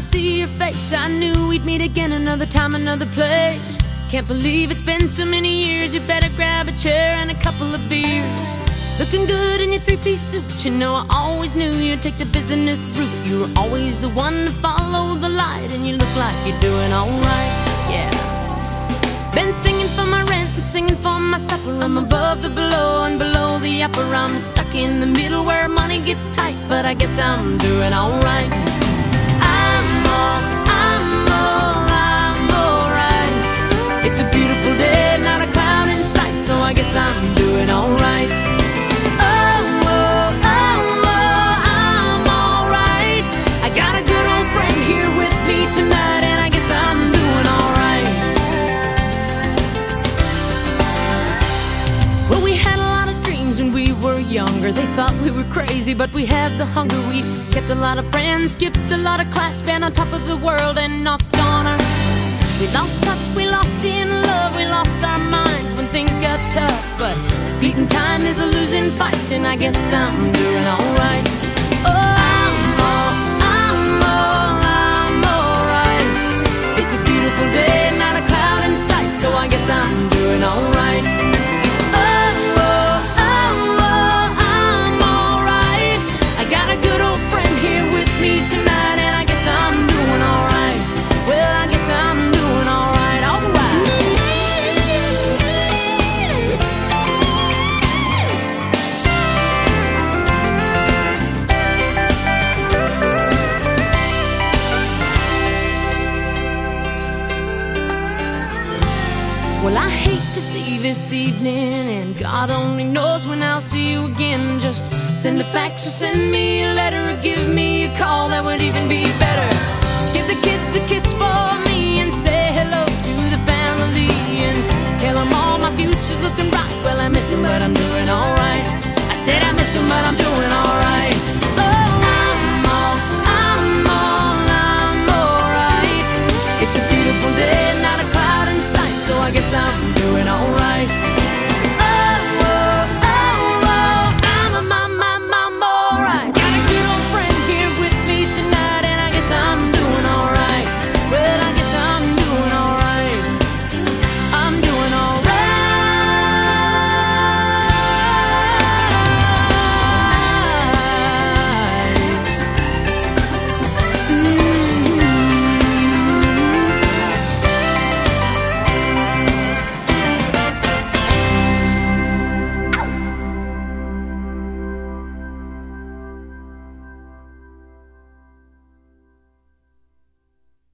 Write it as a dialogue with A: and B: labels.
A: see your face, I knew we'd meet again another time, another place. Can't believe it's been so many years. You better grab a chair and a couple of beers. Looking good in your three-piece suit. You know I always knew you'd take the business route. You were always the one to follow the light, and you look like you're doing alright, yeah. Been singing for my rent and singing for my supper. I'm above the below and below the upper. I'm stuck in the middle where money gets tight, but I guess I'm doing alright. I'm alright. It's a beautiful day, not a cloud in sight, so I guess I'm doing alright. I'm alright. I got a good old friend here with me tonight, and I guess I'm doing alright. Well, we had a lot of dreams when we were younger. They thought we were crazy, but we had the hunger. We kept a lot of friends, skipped a lot of class, been on top of the world and knocked on our. We lost touch, we lost in love, we lost our minds when things got tough. But beating time is a losing fight, and I guess I'm doing alright. I'm alright. It's a beautiful day, not a cloud in sight, so I guess I'm doing alright. I'm alright. I got a good old friend here with me tonight, and I guess I'm doing alright. Well, I guess I'm doing alright, alright. Well, I hate to see this evening, and God only knows when I'll see you again. Just send a fax or send me a letter, or give me a call, that would even be better. Give the kids a kiss